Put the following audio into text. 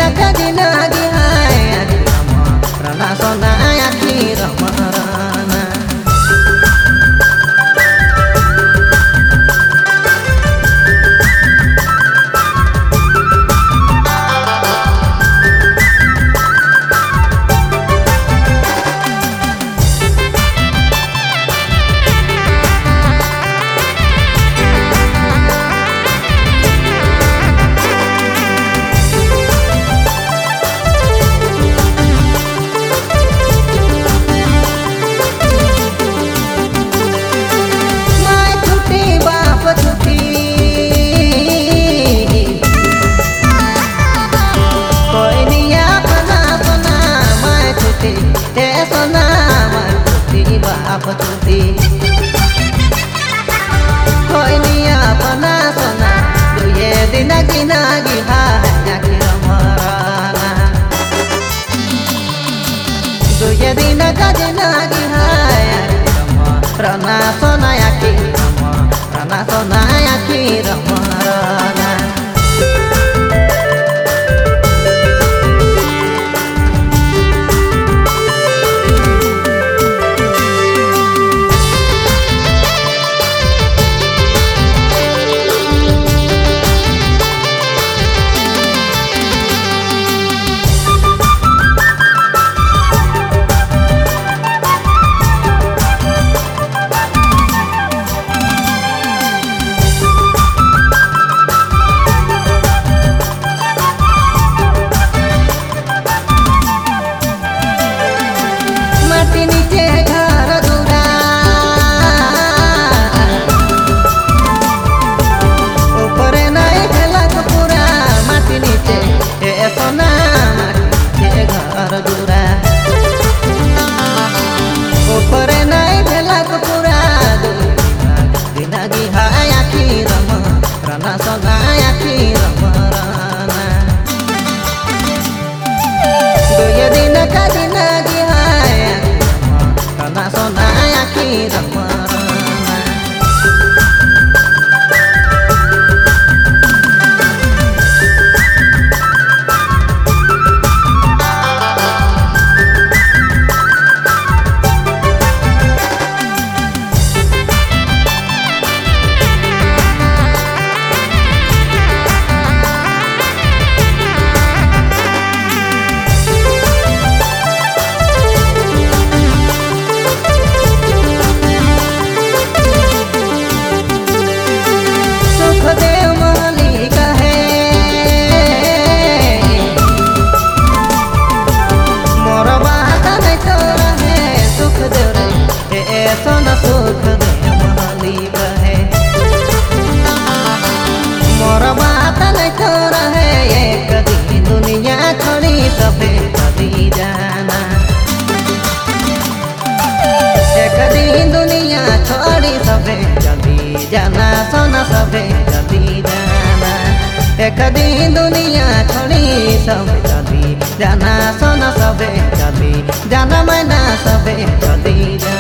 kadinagi hai adilama rana sona akhir marana apa cuti koi niya pana sona duye dinagi nagi hanya kira marana duye dinagi nagi hanya kira marana sona ya kira marana sona ya kira marana जाना सोना सबे जल्दी जाना एक दिन दुनिया छोड़ी सब जल्दी जाना सोना सबे जल्दी जाना मैना सबे जल्दी जाना।